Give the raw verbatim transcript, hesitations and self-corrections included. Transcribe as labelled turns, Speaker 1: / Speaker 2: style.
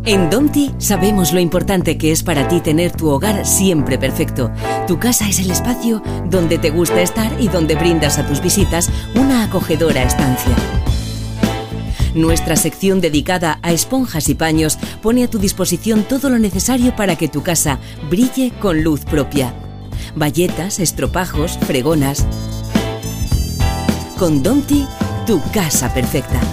Speaker 1: En Domti sabemos lo importante que es para ti tener tu hogar siempre perfecto. Tu casa es el espacio donde te gusta estar y donde brindas a tus visitas una acogedora estancia. Nuestra sección dedicada a esponjas y paños pone a tu disposición todo lo necesario para que tu casa brille con luz propia. Bayetas, estropajos, fregonas. Con Domti, tu casa perfecta.